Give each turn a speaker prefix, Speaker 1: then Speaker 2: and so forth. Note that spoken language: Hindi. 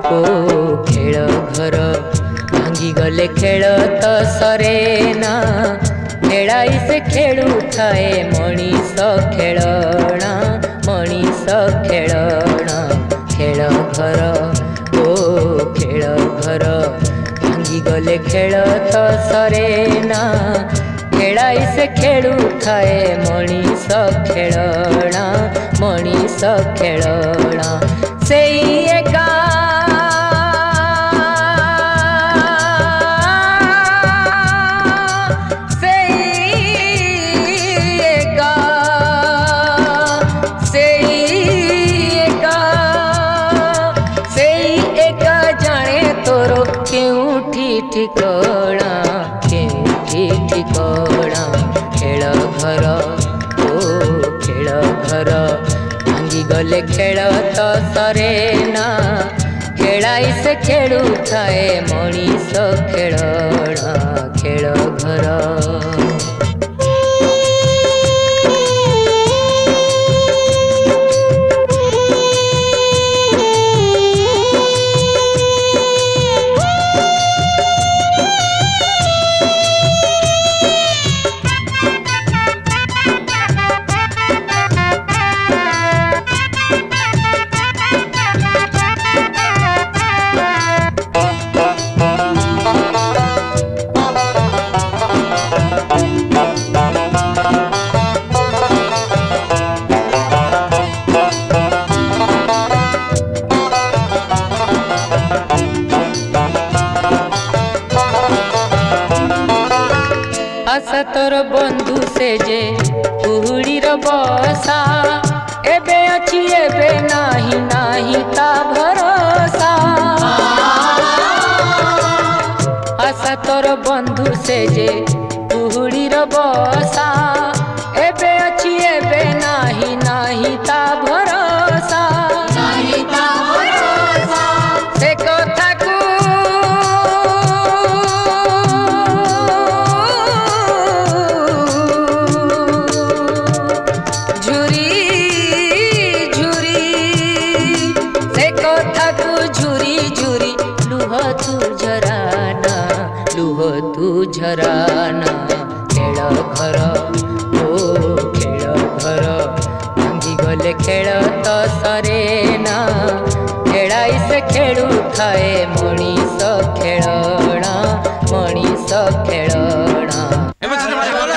Speaker 1: ओ खेल घर भांगी गले खेल तो सरेना खेलाई से खेलु थाए मनीष खेलना मनीष खेलना खेल घर ओ खेल घर भांगी गले खेल तो सरेना खेलाई से खेलु थाए मनीष खेलना मनीष खेलना से एका ठिकाना ठिकाना खेल घर ओ खेल घर भांगी गले खेल तो सरेना खेलाई से खेलु थाए मनीष खेलना खेल घर। आशा तोर बंधु से जे कुहुड़ीर बसा एबे अच्छी एबे नाही नाही ता भरोसा। आशा तोर बंधु से जे कुहुड़ीर बसा एबे अच्छी एबे नाही नाही ता भरोसा से कथा को तू झराना खेल घर ओ खेल घर भांगी गले खेल तो सरेना खेलाई से खेलु थाए मणि